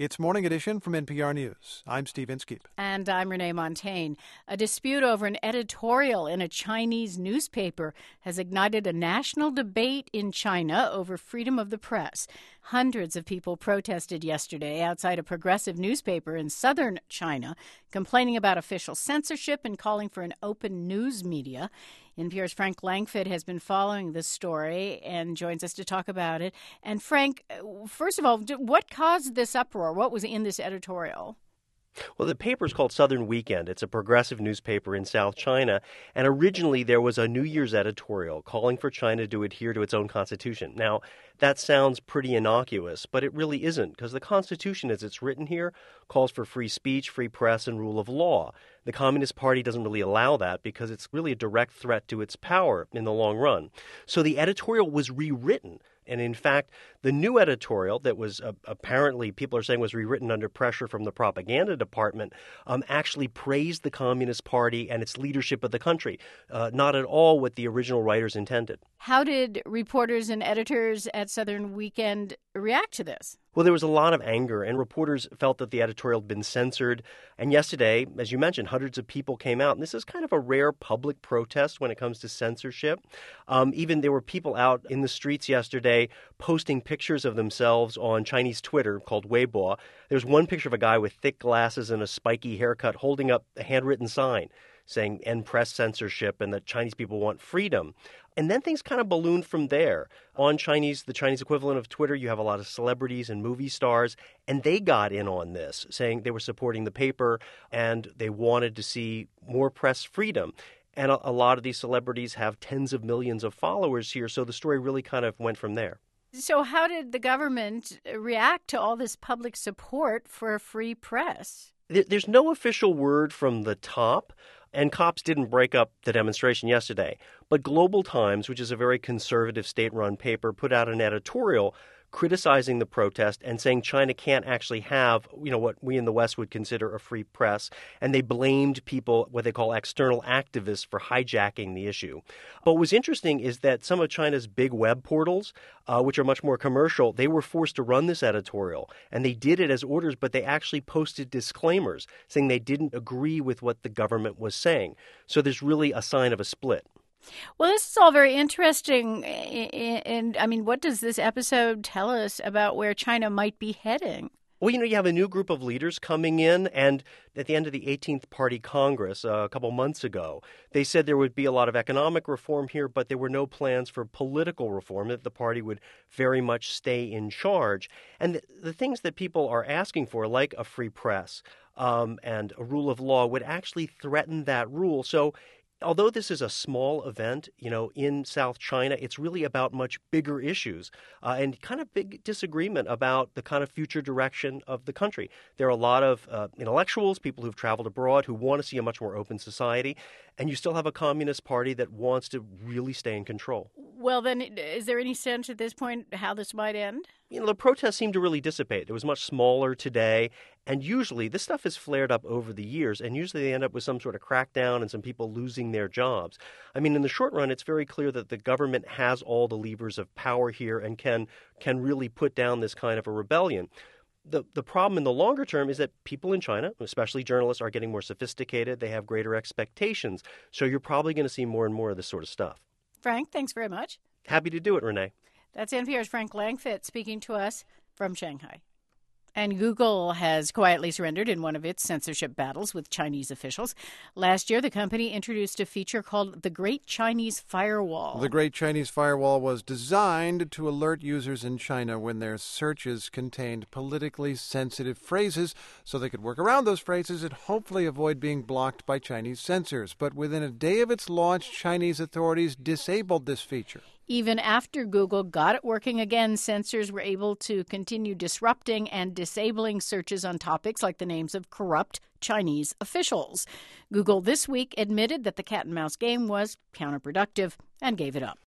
It's Morning Edition from NPR News. I'm Steve Inskeep. And I'm Renee Montagne. A dispute over an editorial in a Chinese newspaper has ignited a national debate in China over freedom of the press. Hundreds of people protested yesterday outside a progressive newspaper in southern China, complaining about official censorship and calling for an open news media. NPR's Frank Langfitt has been following this story and joins us to talk about it. And Frank, first of all, what caused this uproar? What was in this editorial? Well, the paper is called Southern Weekend. It's a progressive newspaper in South China. And originally there was a New Year's editorial calling for China to adhere to its own constitution. Now, that sounds pretty innocuous, but it really isn't, because the Constitution, as it's written here, calls for free speech, free press, and rule of law. The Communist Party doesn't really allow that because it's really a direct threat to its power in the long run. So the editorial was rewritten. And in fact, the new editorial that was apparently, people are saying, was rewritten under pressure from the propaganda department, actually praised the Communist Party and its leadership of the country. Not at all what the original writers intended. How did reporters and editors at Southern Weekend react to this? Well, there was a lot of anger, and reporters felt that the editorial had been censored. And yesterday, as you mentioned, hundreds of people came out. And this is kind of a rare public protest when it comes to censorship. Even there were people out in the streets yesterday posting pictures of themselves on Chinese Twitter called Weibo. There's one picture of a guy with thick glasses and a spiky haircut holding up a handwritten sign saying end press censorship and that Chinese people want freedom. And then things kind of ballooned from there. On the Chinese equivalent of Twitter, you have a lot of celebrities and movie stars, and they got in on this, saying they were supporting the paper and they wanted to see more press freedom. And a lot of these celebrities have tens of millions of followers here, so the story really kind of went from there. So how did the government react to all this public support for a free press? There's no official word from the top. And cops didn't break up the demonstration yesterday. But Global Times, which is a very conservative state-run paper, put out an editorial criticizing the protest and saying China can't actually have, what we in the West would consider a free press. And they blamed people, what they call external activists, for hijacking the issue. But what was interesting is that some of China's big web portals, which are much more commercial, they were forced to run this editorial. And they did it as orders, but they actually posted disclaimers saying they didn't agree with what the government was saying. So there's really a sign of a split. Well, this is all very interesting. And I mean, what does this episode tell us about where China might be heading? Well, you have a new group of leaders coming in, and at the end of the 18th Party Congress a couple months ago, they said there would be a lot of economic reform here, but there were no plans for political reform, that the party would very much stay in charge. And the things that people are asking for, like a free press and a rule of law, would actually threaten that rule. So although this is a small event, in South China, it's really about much bigger issues and kind of big disagreement about the kind of future direction of the country. There are a lot of intellectuals, people who've traveled abroad, who want to see a much more open society. And you still have a Communist Party that wants to really stay in control. Well, then, is there any sense at this point how this might end? The protests seem to really dissipate. It was much smaller today. And usually this stuff has flared up over the years, and usually they end up with some sort of crackdown and some people losing their jobs. I mean, in the short run, it's very clear that the government has all the levers of power here and can really put down this kind of a rebellion. The problem in the longer term is that people in China, especially journalists, are getting more sophisticated. They have greater expectations. So you're probably going to see more and more of this sort of stuff. Frank, thanks very much. Happy to do it, Renee. That's NPR's Frank Langfitt speaking to us from Shanghai. And Google has quietly surrendered in one of its censorship battles with Chinese officials. Last year, the company introduced a feature called the Great Chinese Firewall. The Great Chinese Firewall was designed to alert users in China when their searches contained politically sensitive phrases so they could work around those phrases and hopefully avoid being blocked by Chinese censors. But within a day of its launch, Chinese authorities disabled this feature. Even after Google got it working again, censors were able to continue disrupting and disabling searches on topics like the names of corrupt Chinese officials. Google this week admitted that the cat and mouse game was counterproductive and gave it up.